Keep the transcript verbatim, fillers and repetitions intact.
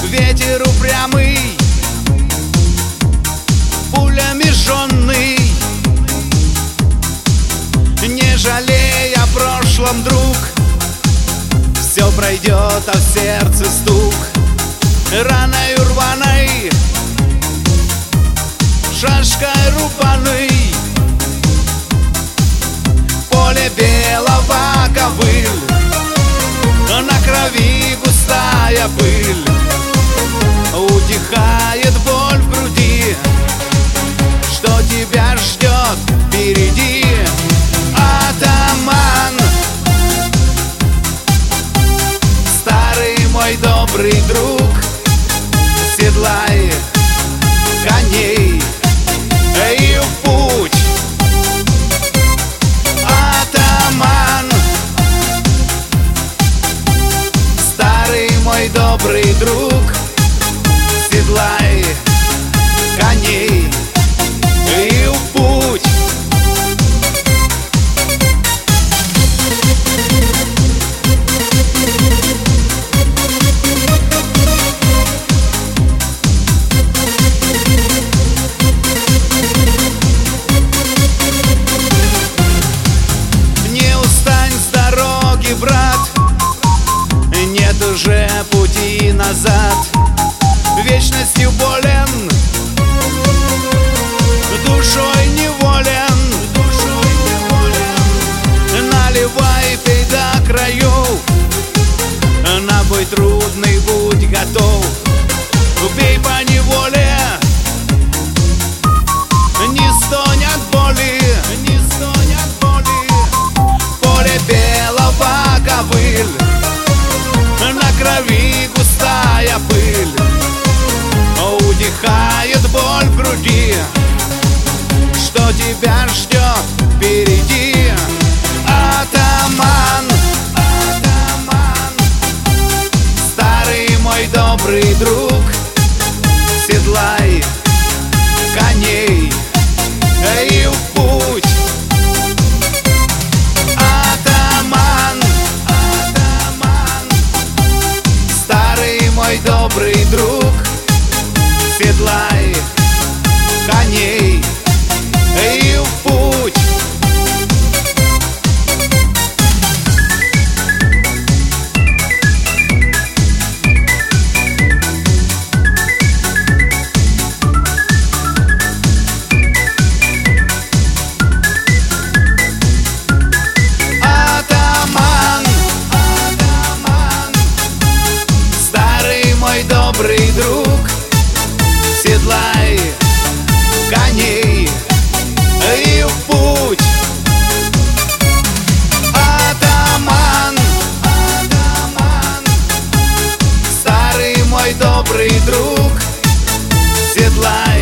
ветер упрямый, пулями жжённый. Не жалей о прошлом, друг, все пройдет, а в сердце стук. Раной рваной, шашкой рубаной, поле белого ковыль, на крови густая пыль. Утихает боль в груди, что тебя ждет впереди. Атаман, старый мой добрый друг, седлай коней и в путь. Атаман, старый мой добрый друг, седлай коней и в путь. Не устань с дороги, брат, нет уже пути назад. Вечностью болен, душой неволен, душой неволен. Наливай, пей до краев, на бой трудный будь готов. Пей по неволе, не стонь от боли, не стонь от боли. Поле белого ковыль, на крови густая пыль. Утихает боль в груди, что тебя ждет впереди. Атаман, атаман, старый мой добрый друг, седлай коней и в путь. Атаман, атаман, старый мой добрый друг, седлай коней и в путь. Атаман, атаман, старый мой добрый друг, седлай коней и в путь. Атаман, атаман, старый мой добрый друг, седлай